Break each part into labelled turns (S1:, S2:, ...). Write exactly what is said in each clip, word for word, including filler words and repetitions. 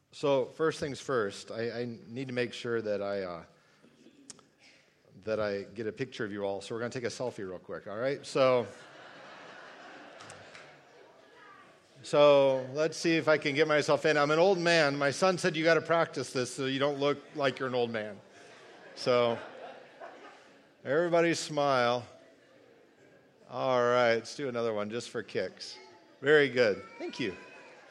S1: So first things first, I, I need to make sure that I uh, that I get a picture of you all. So we're going to take a selfie real quick. All right. So so let's see if I can get myself in. I'm an old man. My son said you got to practice this so you don't look like you're an old man. So everybody smile. All right. Let's do another one just for kicks. Very good. Thank you.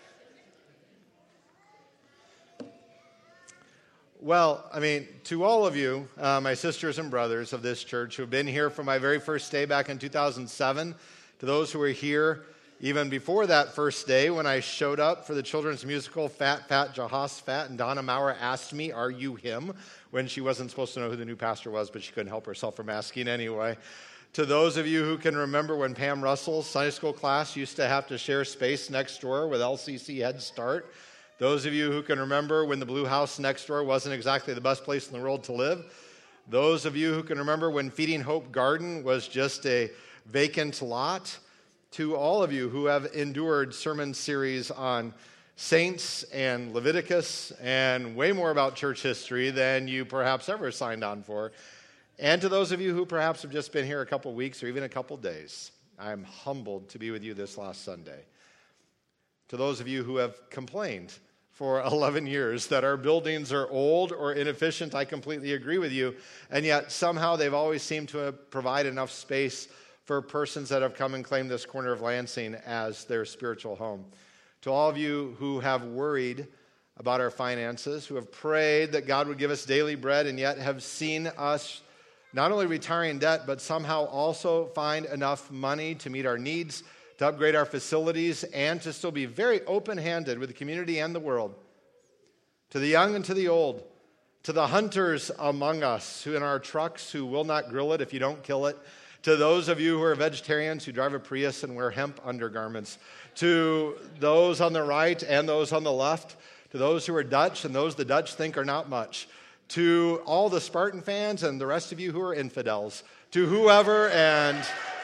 S1: Well, I mean, to all of you, uh, my sisters and brothers of this church who have been here from my very first day back in two thousand seven, to those who were here even before that first day when I showed up for the children's musical Fat, Fat, Jehoshaphat, and Donna Maurer asked me, "Are you him?" when she wasn't supposed to know who the new pastor was, but she couldn't help herself from asking anyway. To those of you who can remember when Pam Russell's Sunday school class used to have to share space next door with L C C Head Start. Those of you who can remember when the blue house next door wasn't exactly the best place in the world to live. Those of you who can remember when Feeding Hope Garden was just a vacant lot. To all of you who have endured sermon series on saints and Leviticus and way more about church history than you perhaps ever signed on for. And to those of you who perhaps have just been here a couple weeks or even a couple days, I'm humbled to be with you this last Sunday. To those of you who have complained for eleven years that our buildings are old or inefficient, I completely agree with you. And yet somehow they've always seemed to provide enough space for persons that have come and claimed this corner of Lansing as their spiritual home. To all of you who have worried about our finances, who have prayed that God would give us daily bread and yet have seen us not only retire in debt, but somehow also find enough money to meet our needs, to upgrade our facilities, and to still be very open-handed with the community and the world. To the young and to the old, to the hunters among us who in our trucks who will not grill it if you don't kill it, to those of you who are vegetarians who drive a Prius and wear hemp undergarments, to those on the right and those on the left, to those who are Dutch and those the Dutch think are not much, to all the Spartan fans and the rest of you who are infidels, to whoever and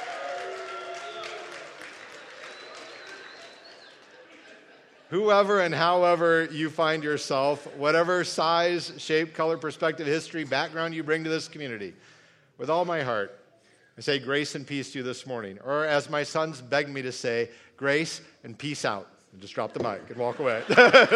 S1: whoever and however you find yourself, whatever size, shape, color, perspective, history, background you bring to this community, with all my heart, I say grace and peace to you this morning. Or as my sons beg me to say, grace and peace out. And just drop the mic and walk away.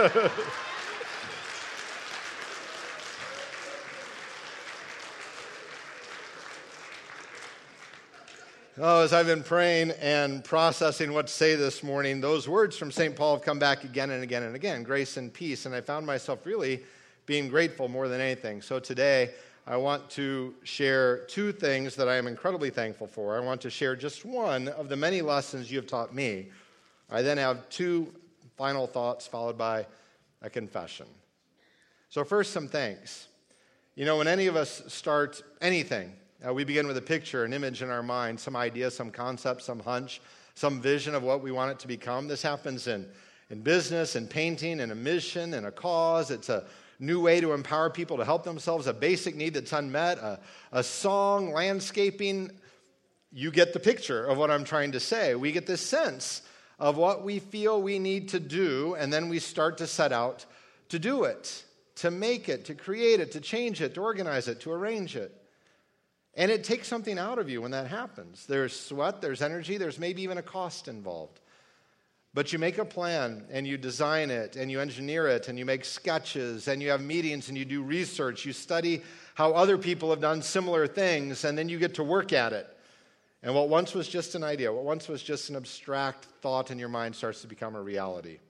S1: Oh, as I've been praying and processing what to say this morning, those words from Saint Paul have come back again and again and again, grace and peace, and I found myself really being grateful more than anything. So today, I want to share two things that I am incredibly thankful for. I want to share just one of the many lessons you have taught me. I then have two final thoughts followed by a confession. So first, some thanks. You know, when any of us start anything, Uh, we begin with a picture, an image in our mind, some idea, some concept, some hunch, some vision of what we want it to become. This happens in, in business, in painting, in a mission, in a cause. It's a new way to empower people to help themselves, a basic need that's unmet, a, a song, landscaping. You get the picture of what I'm trying to say. We get this sense of what we feel we need to do, and then we start to set out to do it, to make it, to create it, to change it, to organize it, to arrange it. And it takes something out of you when that happens. There's sweat, there's energy, there's maybe even a cost involved. But you make a plan, and you design it, and you engineer it, and you make sketches, and you have meetings, and you do research. You study how other people have done similar things, and then you get to work at it. And what once was just an idea, what once was just an abstract thought in your mind starts to become a reality.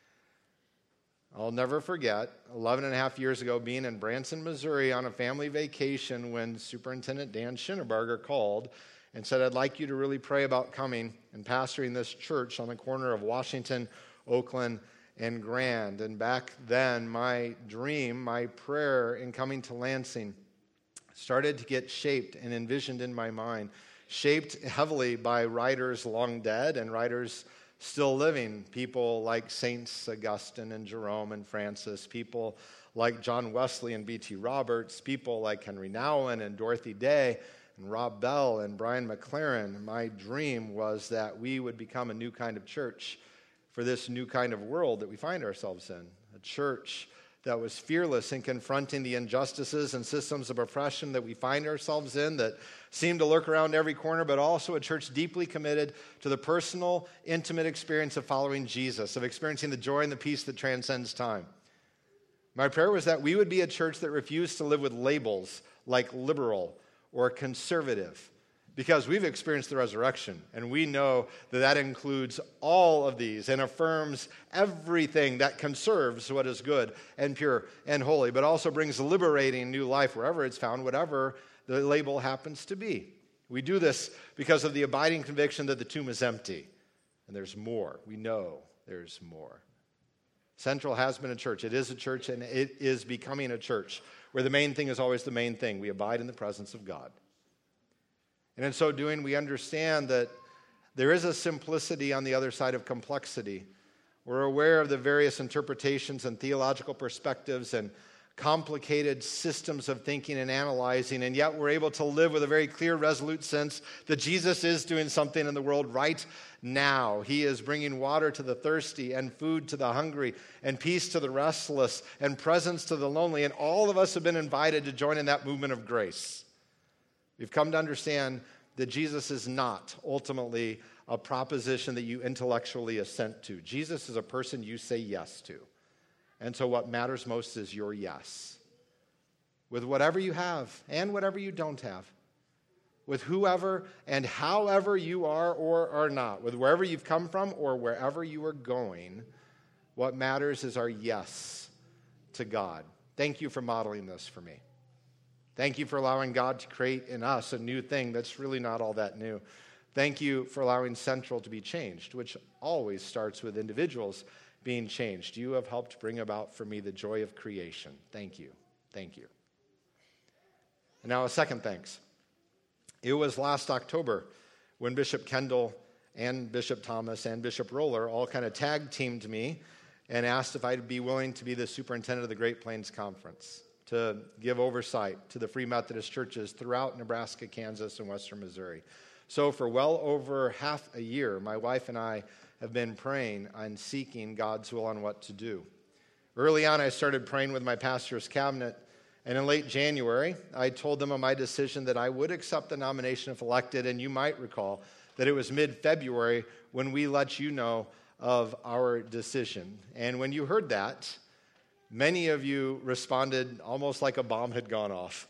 S1: I'll never forget, eleven and a half years ago, being in Branson, Missouri on a family vacation when Superintendent Dan Schinneberger called and said, I'd like you to really pray about coming and pastoring this church on the corner of Washington, Oakland, and Grand. And back then, my dream, my prayer in coming to Lansing started to get shaped and envisioned in my mind, shaped heavily by writers long dead and writers still living, people like Saints Augustine and Jerome and Francis, people like John Wesley and B T Roberts, people like Henry Nouwen and Dorothy Day and Rob Bell and Brian McLaren. My dream was that we would become a new kind of church for this new kind of world that we find ourselves in, a a church that was fearless in confronting the injustices and systems of oppression that we find ourselves in that seem to lurk around every corner, but also a church deeply committed to the personal, intimate experience of following Jesus, of experiencing the joy and the peace that transcends time. My prayer was that we would be a church that refused to live with labels like liberal or conservative, because we've experienced the resurrection, and we know that that includes all of these and affirms everything that conserves what is good and pure and holy, but also brings liberating new life wherever it's found, whatever the label happens to be. We do this because of the abiding conviction that the tomb is empty, and there's more. We know there's more. Central has been a church. It is a church, and it is becoming a church where the main thing is always the main thing. We abide in the presence of God. And in so doing, we understand that there is a simplicity on the other side of complexity. We're aware of the various interpretations and theological perspectives and complicated systems of thinking and analyzing, and yet we're able to live with a very clear, resolute sense that Jesus is doing something in the world right now. He is bringing water to the thirsty and food to the hungry and peace to the restless and presence to the lonely, and all of us have been invited to join in that movement of grace. We've come to understand that Jesus is not ultimately a proposition that you intellectually assent to. Jesus is a person you say yes to. And so what matters most is your yes. With whatever you have and whatever you don't have. With whoever and however you are or are not. With wherever you've come from or wherever you are going. What matters is our yes to God. Thank you for modeling this for me. Thank you for allowing God to create in us a new thing that's really not all that new. Thank you for allowing Central to be changed, which always starts with individuals being changed. You have helped bring about for me the joy of creation. Thank you. Thank you. And now a second thanks. It was last October when Bishop Kendall and Bishop Thomas and Bishop Roller all kind of tag teamed me and asked if I'd be willing to be the superintendent of the Great Plains Conference, to give oversight to the Free Methodist churches throughout Nebraska, Kansas, and western Missouri. So for well over half a year, my wife and I have been praying and seeking God's will on what to do. Early on, I started praying with my pastor's cabinet, and in late January, I told them of my decision that I would accept the nomination if elected, and you might recall that it was mid-February when we let you know of our decision. And when you heard that, many of you responded almost like a bomb had gone off.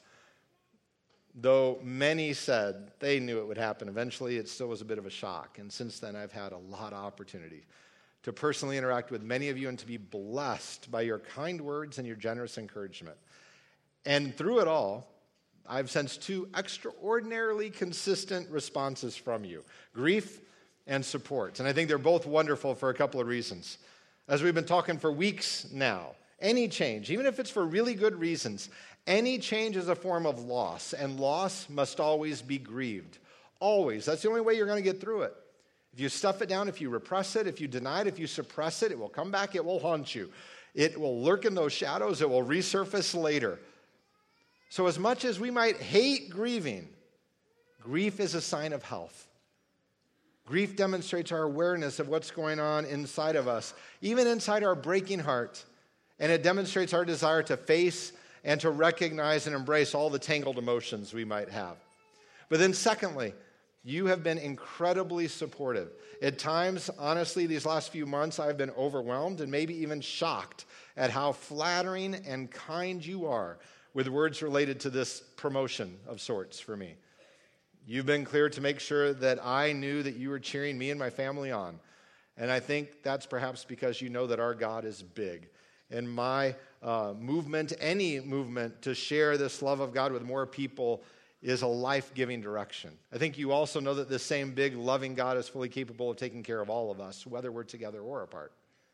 S1: Though many said they knew it would happen eventually, it still was a bit of a shock. And since then, I've had a lot of opportunity to personally interact with many of you and to be blessed by your kind words and your generous encouragement. And through it all, I've sensed two extraordinarily consistent responses from you: grief and support. And I think they're both wonderful for a couple of reasons. As we've been talking for weeks now, any change, even if it's for really good reasons, any change is a form of loss, and loss must always be grieved. Always. That's the only way you're going to get through it. If you stuff it down, if you repress it, if you deny it, if you suppress it, it will come back, it will haunt you. It will lurk in those shadows, it will resurface later. So as much as we might hate grieving, grief is a sign of health. Grief demonstrates our awareness of what's going on inside of us, even inside our breaking heart. And it demonstrates our desire to face and to recognize and embrace all the tangled emotions we might have. But then secondly, you have been incredibly supportive. At times, honestly, these last few months, I've been overwhelmed and maybe even shocked at how flattering and kind you are with words related to this promotion of sorts for me. You've been clear to make sure that I knew that you were cheering me and my family on. And I think that's perhaps because you know that our God is big. And my uh, movement, any movement to share this love of God with more people is a life-giving direction. I think you also know that this same big, loving God is fully capable of taking care of all of us, whether we're together or apart.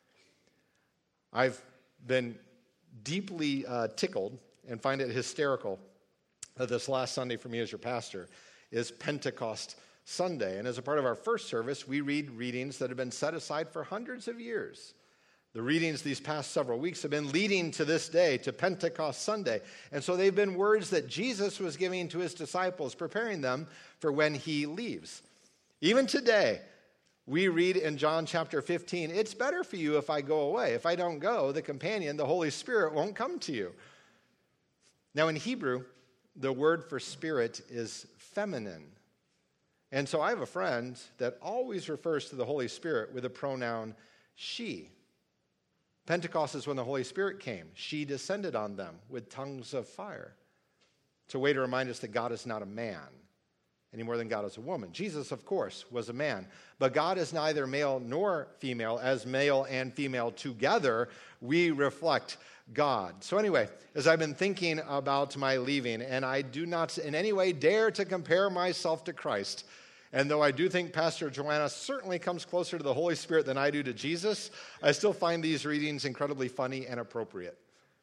S1: I've been deeply uh, tickled and find it hysterical that this last Sunday for me as your pastor is Pentecost Sunday. And as a part of our first service, we read readings that have been set aside for hundreds of years. The readings these past several weeks have been leading to this day, to Pentecost Sunday. And so they've been words that Jesus was giving to his disciples, preparing them for when he leaves. Even today, We read in John chapter fifteen, it's better for you if I go away. If I don't go, the companion, the Holy Spirit, won't come to you. Now in Hebrew, the word for spirit is feminine. And so I have a friend that always refers to the Holy Spirit with the pronoun she. Pentecost is when the Holy Spirit came. She descended on them with tongues of fire. It's a way to remind us that God is not a man any more than God is a woman. Jesus, of course, was a man. But God is neither male nor female. As male and female together, we reflect God. So anyway, as I've been thinking about my leaving, and I do not in any way dare to compare myself to Christ, and though I do think Pastor Joanna certainly comes closer to the Holy Spirit than I do to Jesus, I still find these readings incredibly funny and appropriate.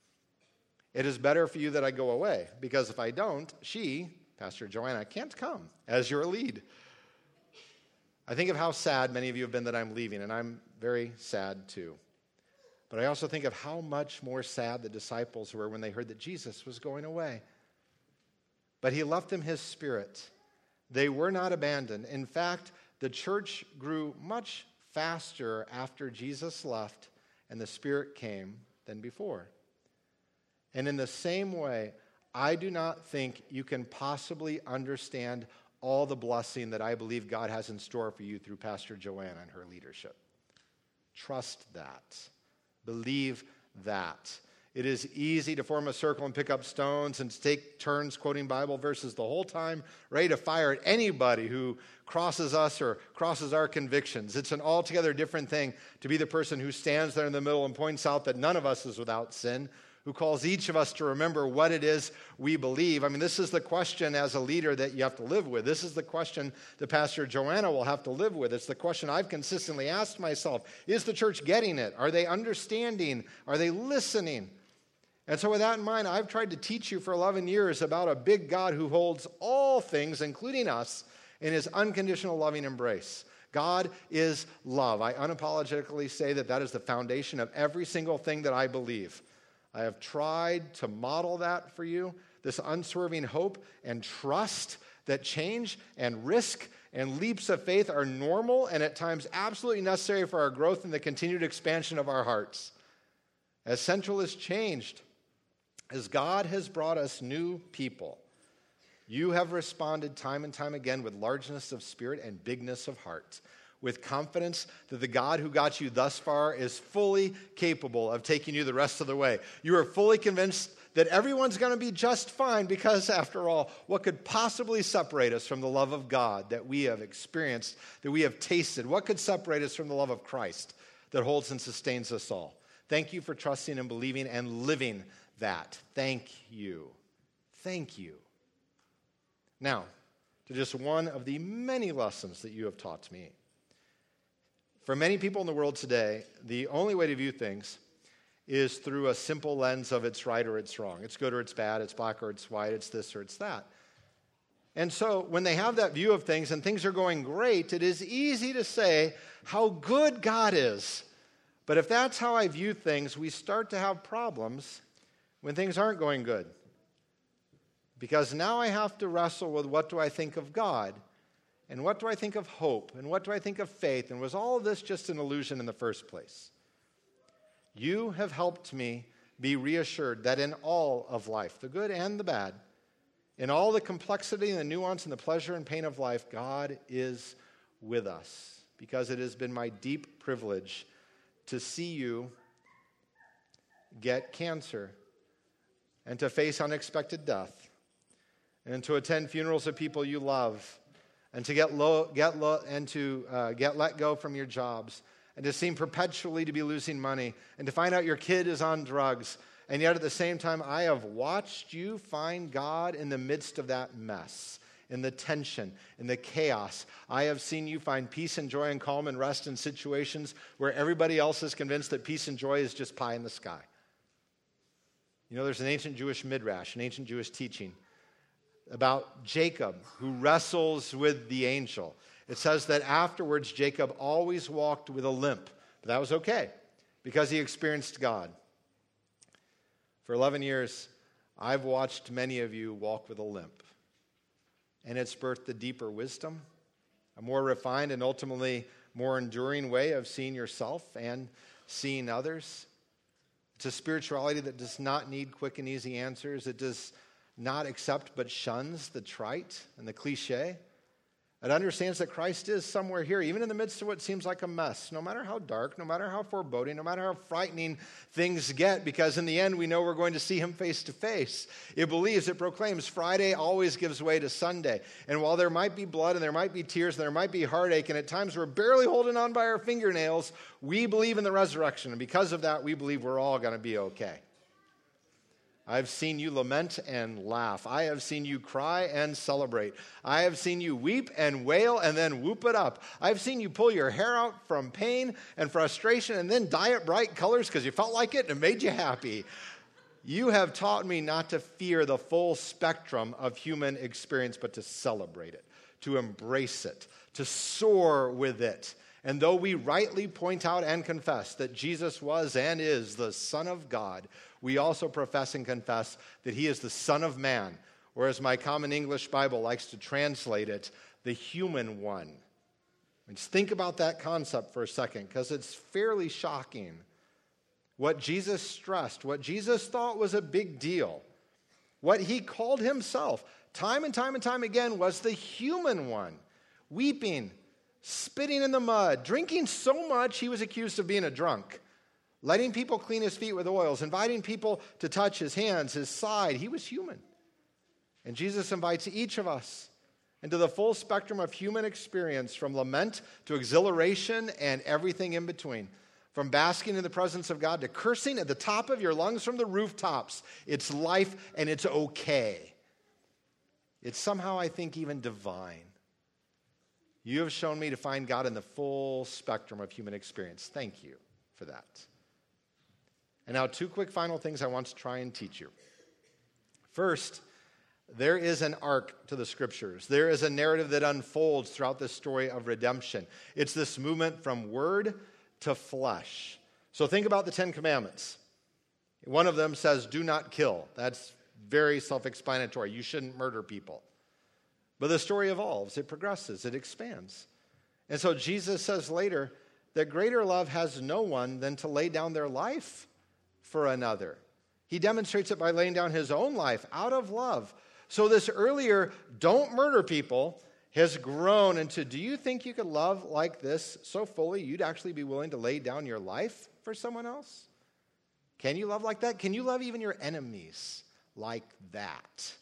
S1: It is better for you that I go away, because if I don't, she, Pastor Joanna, can't come as your lead. I think of how sad many of you have been that I'm leaving, and I'm very sad too. But I also think of how much more sad the disciples were when they heard that Jesus was going away. But he left them his Spirit. They were not abandoned. In fact, the church grew much faster after Jesus left and the Spirit came than before. And in the same way, I do not think you can possibly understand all the blessing that I believe God has in store for you through Pastor Joanna and her leadership. Trust that. Believe that. It is easy to form a circle and pick up stones and to take turns quoting Bible verses the whole time, ready to fire at anybody who crosses us or crosses our convictions. It's an altogether different thing to be the person who stands there in the middle and points out that none of us is without sin, who calls each of us to remember what it is we believe. I mean, this is the question as a leader that you have to live with. This is the question that Pastor Joanna will have to live with. It's the question I've consistently asked myself. Is the church getting it? Are they understanding? Are they listening? And so with that in mind, I've tried to teach you for eleven years about a big God who holds all things, including us, in his unconditional loving embrace. God is love. I unapologetically say that that is the foundation of every single thing that I believe. I have tried to model that for you, this unswerving hope and trust that change and risk and leaps of faith are normal and at times absolutely necessary for our growth and the continued expansion of our hearts. As Central has changed, as God has brought us new people, you have responded time and time again with largeness of spirit and bigness of heart, with confidence that the God who got you thus far is fully capable of taking you the rest of the way. You are fully convinced that everyone's going to be just fine because, after all, what could possibly separate us from the love of God that we have experienced, that we have tasted? What could separate us from the love of Christ that holds and sustains us all? Thank you for trusting and believing and living that. Thank you. Thank you. Now, to just one of the many lessons that you have taught me. For many people in the world today, the only way to view things is through a simple lens of it's right or it's wrong. It's good or it's bad, it's black or it's white, it's this or it's that. And so when they have that view of things and things are going great, it is easy to say how good God is. But if that's how I view things, we start to have problems when things aren't going good. Because now I have to wrestle with what do I think of God? And what do I think of hope? And what do I think of faith? And was all of this just an illusion in the first place? You have helped me be reassured that in all of life, the good and the bad, in all the complexity and the nuance and the pleasure and pain of life, God is with us. Because it has been my deep privilege to see you get cancer and to face unexpected death and to attend funerals of people you love and to get low, get low, and to uh, get let go from your jobs, and to seem perpetually to be losing money, and to find out your kid is on drugs, and yet at the same time, I have watched you find God in the midst of that mess, in the tension, in the chaos. I have seen you find peace and joy and calm and rest in situations where everybody else is convinced that peace and joy is just pie in the sky. You know, there's an ancient Jewish midrash, an ancient Jewish teaching about Jacob, who wrestles with the angel. It says that afterwards, Jacob always walked with a limp. But that was okay, because he experienced God. For eleven years, I've watched many of you walk with a limp. And it's birthed a deeper wisdom, a more refined and ultimately more enduring way of seeing yourself and seeing others. It's a spirituality that does not need quick and easy answers. It does not accept but shuns the trite and the cliche. It understands that Christ is somewhere here, even in the midst of what seems like a mess, no matter how dark, no matter how foreboding, no matter how frightening things get, because in the end we know we're going to see him face to face. It believes, it proclaims, Friday always gives way to Sunday. And while there might be blood and there might be tears and there might be heartache, and at times we're barely holding on by our fingernails, we believe in the resurrection. And because of that, we believe we're all going to be okay. I've seen you lament and laugh. I have seen you cry and celebrate. I have seen you weep and wail and then whoop it up. I've seen you pull your hair out from pain and frustration and then dye it bright colors because you felt like it and it made you happy. You have taught me not to fear the full spectrum of human experience, but to celebrate it, to embrace it, to soar with it. And though we rightly point out and confess that Jesus was and is the Son of God, we also profess and confess that he is the Son of Man, or as my Common English Bible likes to translate it, the human one. And just think about that concept for a second, because it's fairly shocking. What Jesus stressed, what Jesus thought was a big deal, what he called himself time and time and time again was the human one, weeping, spitting in the mud, drinking so much he was accused of being a drunk, letting people clean his feet with oils, inviting people to touch his hands, his side. He was human. And Jesus invites each of us into the full spectrum of human experience, from lament to exhilaration and everything in between. From basking in the presence of God to cursing at the top of your lungs from the rooftops. It's life and it's okay. It's somehow, I think, even divine. You have shown me to find God in the full spectrum of human experience. Thank you for that. And now, two quick final things I want to try and teach you. First, there is an arc to the Scriptures. There is a narrative that unfolds throughout this story of redemption. It's this movement from word to flesh. So think about the Ten Commandments. One of them says, do not kill. That's very self-explanatory. You shouldn't murder people. But the story evolves, it progresses, it expands. And so Jesus says later that greater love has no one than to lay down their life for another. He demonstrates it by laying down his own life out of love. So this earlier, don't murder people, has grown into, do you think you could love like this so fully you'd actually be willing to lay down your life for someone else? Can you love like that? Can you love even your enemies like that?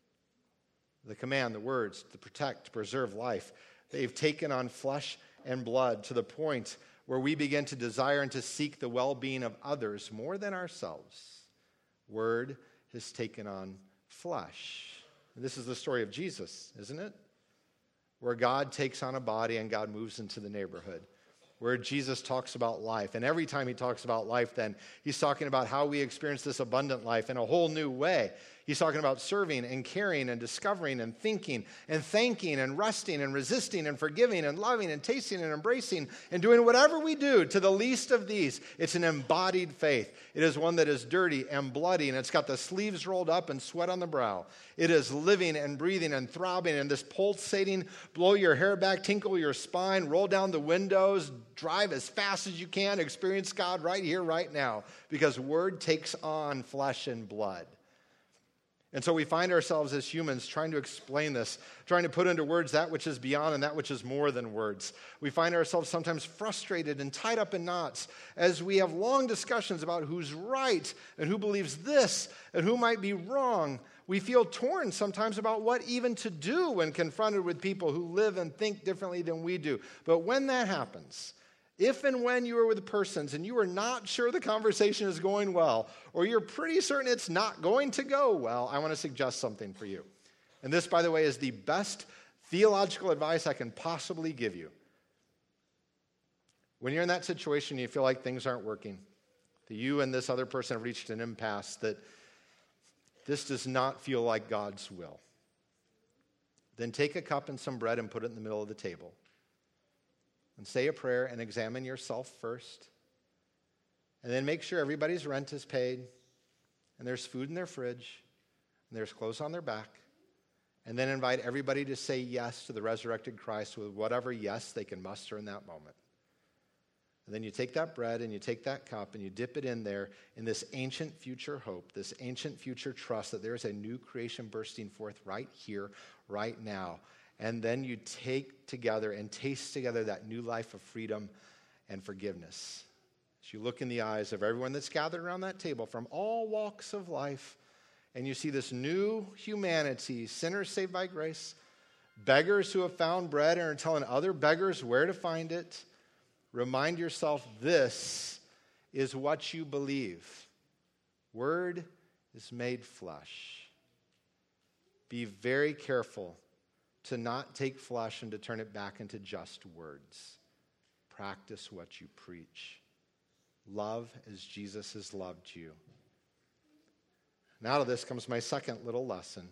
S1: The command, the words, to protect, to preserve life, they've taken on flesh and blood to the point where we begin to desire and to seek the well-being of others more than ourselves. Word has taken on flesh. And this is the story of Jesus, isn't it? Where God takes on a body and God moves into the neighborhood. Where Jesus talks about life. And every time he talks about life, then he's talking about how we experience this abundant life in a whole new way. He's talking about serving and caring and discovering and thinking and thanking and resting and resisting and forgiving and loving and tasting and embracing and doing whatever we do to the least of these. It's an embodied faith. It is one that is dirty and bloody, and it's got the sleeves rolled up and sweat on the brow. It is living and breathing and throbbing and this pulsating, blow your hair back, tinkle your spine, roll down the windows, drive as fast as you can, experience God right here, right now, because word takes on flesh and blood. And so we find ourselves as humans trying to explain this, trying to put into words that which is beyond and that which is more than words. We find ourselves sometimes frustrated and tied up in knots as we have long discussions about who's right and who believes this and who might be wrong. We feel torn sometimes about what even to do when confronted with people who live and think differently than we do. But when that happens, if and when you are with persons and you are not sure the conversation is going well, or you're pretty certain it's not going to go well, I want to suggest something for you. And this, by the way, is the best theological advice I can possibly give you. When you're in that situation, you feel like things aren't working, that you and this other person have reached an impasse, that this does not feel like God's will, then take a cup and some bread and put it in the middle of the table. And say a prayer and examine yourself first. And then make sure everybody's rent is paid, and there's food in their fridge, and there's clothes on their back, and then invite everybody to say yes to the resurrected Christ with whatever yes they can muster in that moment. And then you take that bread and you take that cup and you dip it in there in this ancient future hope, this ancient future trust that there is a new creation bursting forth right here, right now. And then you take together and taste together that new life of freedom and forgiveness. As you look in the eyes of everyone that's gathered around that table from all walks of life, and you see this new humanity, sinners saved by grace, beggars who have found bread and are telling other beggars where to find it, remind yourself this is what you believe. Word is made flesh. Be very careful to not take flesh and to turn it back into just words. Practice what you preach. Love as Jesus has loved you. And out of this comes my second little lesson.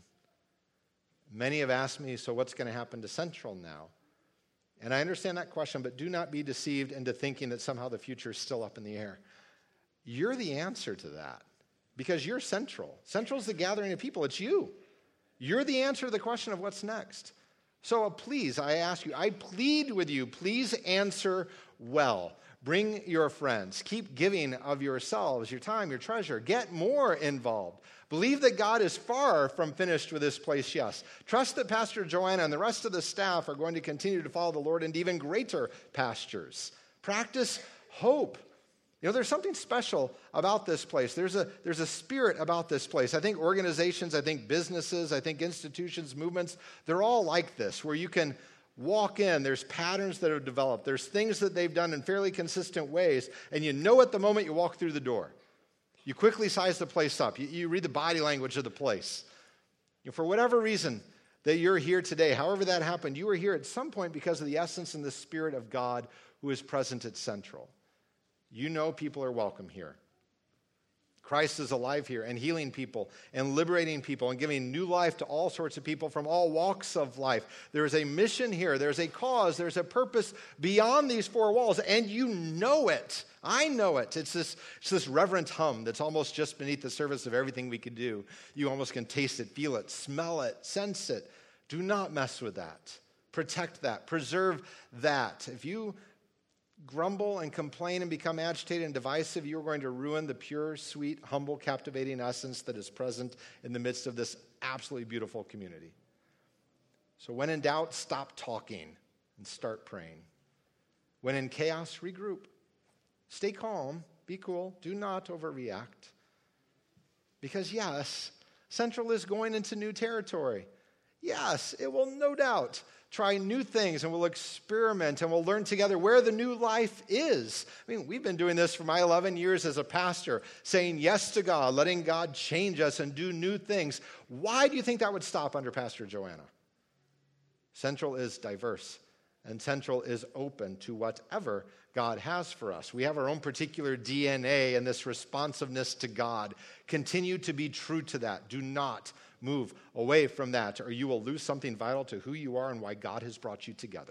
S1: Many have asked me, so what's going to happen to Central now? And I understand that question, but do not be deceived into thinking that somehow the future is still up in the air. You're the answer to that because you're Central. Central's the gathering of people. It's you. You're the answer to the question of what's next. So uh, please, I ask you, I plead with you, please answer well. Bring your friends. Keep giving of yourselves, your time, your treasure. Get more involved. Believe that God is far from finished with this place, yes. Trust that Pastor Joanna and the rest of the staff are going to continue to follow the Lord into even greater pastures. Practice hope. You know, there's something special about this place. There's a, there's a spirit about this place. I think organizations, I think businesses, I think institutions, movements, they're all like this, where you can walk in. There's patterns that have developed. There's things that they've done in fairly consistent ways, and you know at the moment you walk through the door. You quickly size the place up. You, you read the body language of the place. You know, for whatever reason that you're here today, however that happened, you were here at some point because of the essence and the Spirit of God who is present at Central. You know people are welcome here. Christ is alive here and healing people and liberating people and giving new life to all sorts of people from all walks of life. There is a mission here. There's a cause. There's a purpose beyond these four walls, and you know it. I know it. It's this, it's this reverent hum that's almost just beneath the surface of everything we could do. You almost can taste it, feel it, smell it, sense it. Do not mess with that. Protect that. Preserve that. If you grumble and complain and become agitated and divisive, you're going to ruin the pure, sweet, humble, captivating essence that is present in the midst of this absolutely beautiful community. So when in doubt, stop talking and start praying. When in chaos, regroup. Stay calm, be cool, do not overreact. Because yes, Central is going into new territory. Yes, it will no doubt try new things, and we'll experiment, and we'll learn together where the new life is. I mean, we've been doing this for my eleven years as a pastor, saying yes to God, letting God change us and do new things. Why do you think that would stop under Pastor Joanna? Central is diverse, and Central is open to whatever God has for us. We have our own particular D N A and this responsiveness to God. Continue to be true to that. Do not move away from that, or you will lose something vital to who you are and why God has brought you together.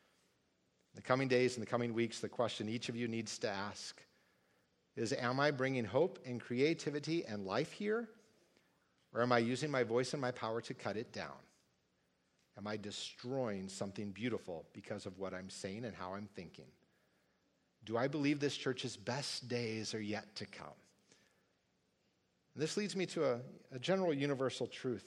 S1: In the coming days and the coming weeks, the question each of you needs to ask is, am I bringing hope and creativity and life here, or am I using my voice and my power to cut it down? Am I destroying something beautiful because of what I'm saying and how I'm thinking? Do I believe this church's best days are yet to come? And this leads me to a, a general universal truth.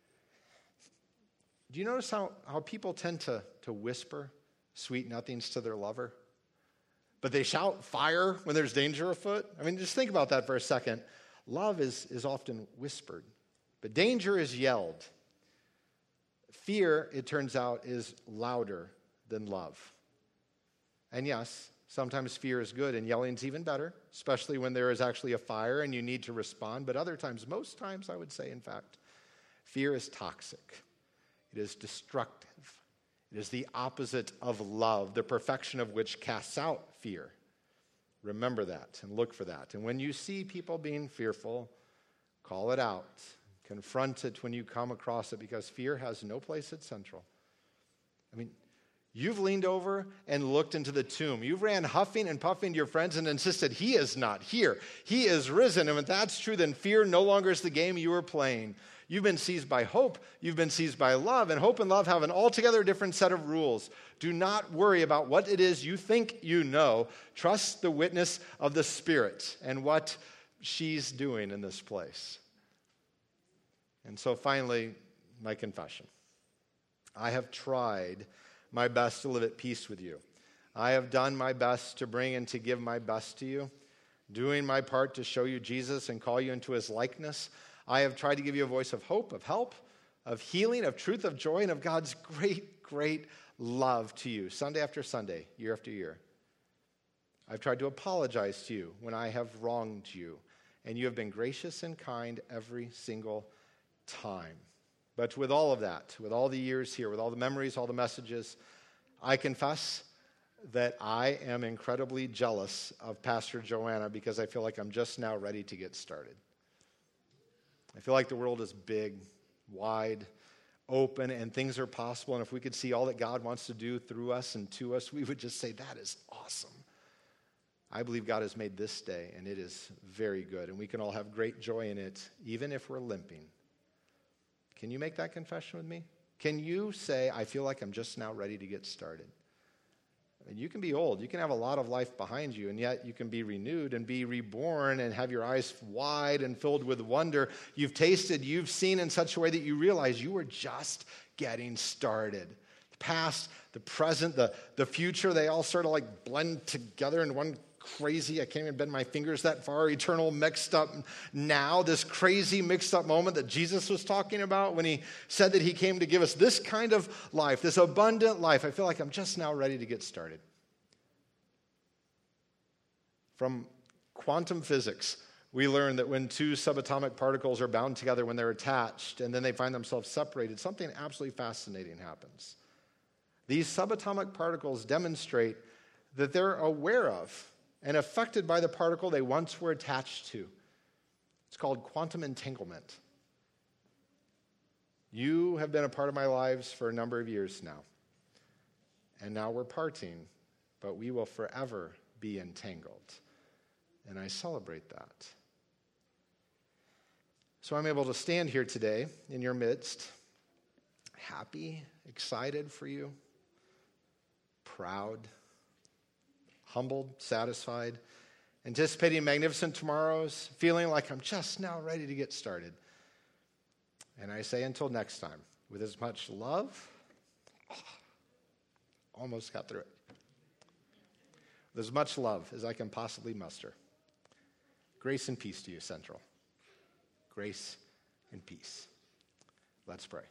S1: Do you notice how, how people tend to, to whisper sweet nothings to their lover? But they shout fire when there's danger afoot? I mean, just think about that for a second. Love is, is often whispered, but danger is yelled. Fear, it turns out, is louder than love. And yes, sometimes fear is good and yelling's even better, especially when there is actually a fire and you need to respond. But other times, most times I would say, in fact, fear is toxic. It is destructive. It is the opposite of love, the perfection of which casts out fear. Remember that and look for that. And when you see people being fearful, call it out. Confront it when you come across it, because fear has no place at Central. I mean, You've leaned over and looked into the tomb. You ran huffing and puffing to your friends and insisted, he is not here. He is risen. And if that's true, then fear no longer is the game you were playing. You've been seized by hope. You've been seized by love. And hope and love have an altogether different set of rules. Do not worry about what it is you think you know. Trust the witness of the Spirit and what she's doing in this place. And so finally, my confession. I have tried my best to live at peace with you. I have done my best to bring and to give my best to you, doing my part to show you Jesus and call you into his likeness. I have tried to give you a voice of hope, of help, of healing, of truth, of joy, and of God's great, great love to you, Sunday after Sunday, year after year. I've tried to apologize to you when I have wronged you, and you have been gracious and kind every single time. But with all of that, with all the years here, with all the memories, all the messages, I confess that I am incredibly jealous of Pastor Joanna because I feel like I'm just now ready to get started. I feel like the world is big, wide, open, and things are possible. And if we could see all that God wants to do through us and to us, we would just say, that is awesome. I believe God has made this day, and it is very good. And we can all have great joy in it, even if we're limping. Can you make that confession with me? Can you say, I feel like I'm just now ready to get started? I mean, you can be old. You can have a lot of life behind you, and yet you can be renewed and be reborn and have your eyes wide and filled with wonder. You've tasted, you've seen in such a way that you realize you were just getting started. The past, the present, the, the future, they all sort of like blend together in one crazy, I can't even bend my fingers that far, eternal mixed up now, this crazy mixed up moment that Jesus was talking about when he said that he came to give us this kind of life, this abundant life. I feel like I'm just now ready to get started. From quantum physics, we learn that when two subatomic particles are bound together, when they're attached, and then they find themselves separated, something absolutely fascinating happens. These subatomic particles demonstrate that they're aware of and affected by the particle they once were attached to. It's called quantum entanglement. You have been a part of my lives for a number of years now. And now we're parting, but we will forever be entangled. And I celebrate that. So I'm able to stand here today in your midst, happy, excited for you, proud, humbled, satisfied, anticipating magnificent tomorrows, feeling like I'm just now ready to get started. And I say until next time, with as much love, oh, almost got through it, with as much love as I can possibly muster. Grace and peace to you, Central. Grace and peace. Let's pray.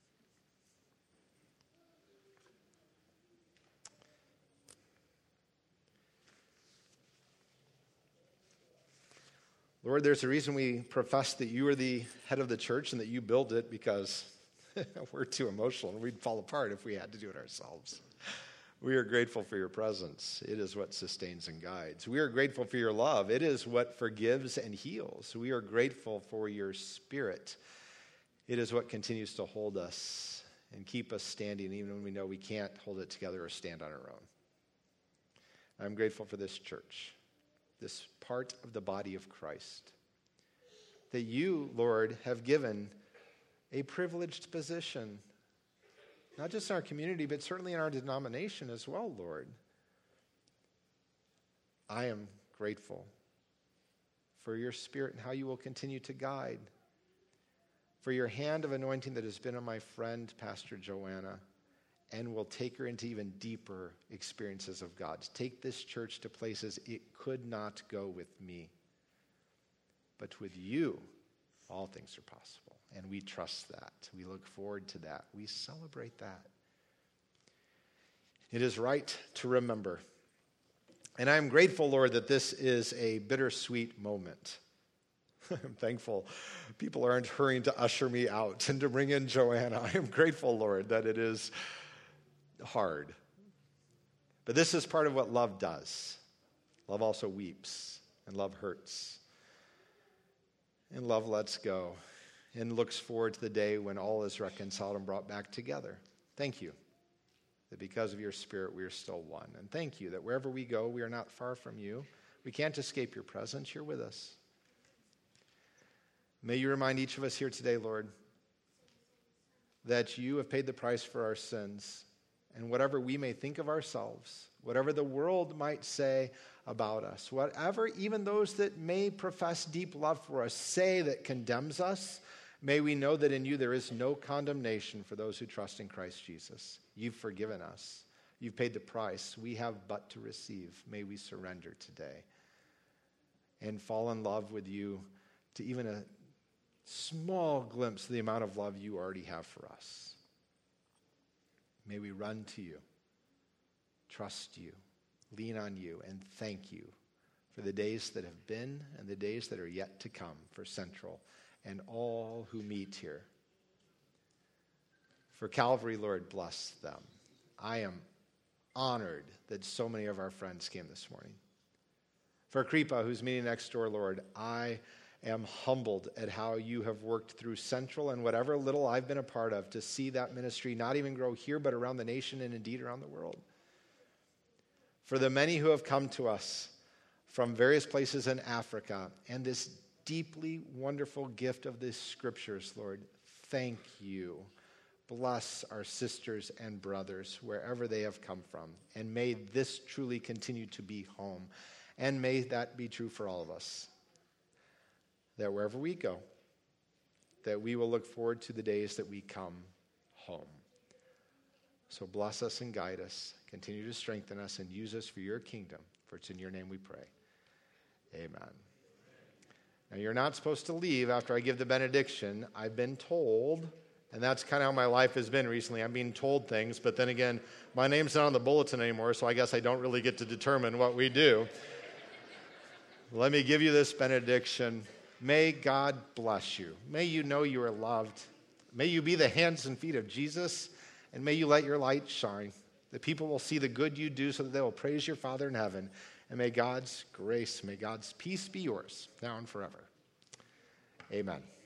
S1: Lord, there's a reason we profess that you are the head of the church and that you build it, because we're too emotional and we'd fall apart if we had to do it ourselves. We are grateful for your presence. It is what sustains and guides. We are grateful for your love. It is what forgives and heals. We are grateful for your Spirit. It is what continues to hold us and keep us standing even when we know we can't hold it together or stand on our own. I'm grateful for this church, this part of the body of Christ, that you, Lord, have given a privileged position, not just in our community, but certainly in our denomination as well, Lord. I am grateful for your Spirit and how you will continue to guide, for your hand of anointing that has been on my friend, Pastor Joanna, and will take her into even deeper experiences of God. Take this church to places it could not go with me. But with you, all things are possible. And we trust that. We look forward to that. We celebrate that. It is right to remember. And I'm grateful, Lord, that this is a bittersweet moment. I'm thankful people aren't hurrying to usher me out and to bring in Joanna. I am grateful, Lord, that it is hard. But this is part of what love does. Love also weeps, and love hurts. And love lets go and looks forward to the day when all is reconciled and brought back together. Thank you that because of your Spirit we are still one. And thank you that wherever we go, we are not far from you. We can't escape your presence. You're with us. May you remind each of us here today, Lord, that you have paid the price for our sins. And whatever we may think of ourselves, whatever the world might say about us, whatever even those that may profess deep love for us say that condemns us, may we know that in you there is no condemnation for those who trust in Christ Jesus. You've forgiven us. You've paid the price. We have but to receive. May we surrender today and fall in love with you to even a small glimpse of the amount of love you already have for us. May we run to you, trust you, lean on you, and thank you for the days that have been and the days that are yet to come for Central and all who meet here. For Calvary, Lord, bless them. I am honored that so many of our friends came this morning. For Kripa, who's meeting next door, Lord, I am humbled at how you have worked through Central and whatever little I've been a part of to see that ministry not even grow here, but around the nation and indeed around the world. For the many who have come to us from various places in Africa and this deeply wonderful gift of the scriptures, Lord, thank you. Bless our sisters and brothers wherever they have come from. And may this truly continue to be home. And may that be true for all of us. That wherever we go, that we will look forward to the days that we come home. So bless us and guide us. Continue to strengthen us and use us for your kingdom. For it's in your name we pray. Amen. Now, you're not supposed to leave after I give the benediction. I've been told, and that's kind of how my life has been recently. I'm being told things, but then again, my name's not on the bulletin anymore, so I guess I don't really get to determine what we do. Let me give you this benediction. May God bless you. May you know you are loved. May you be the hands and feet of Jesus, and may you let your light shine. The people will see the good you do so that they will praise your Father in heaven. And may God's grace, may God's peace be yours now and forever. Amen.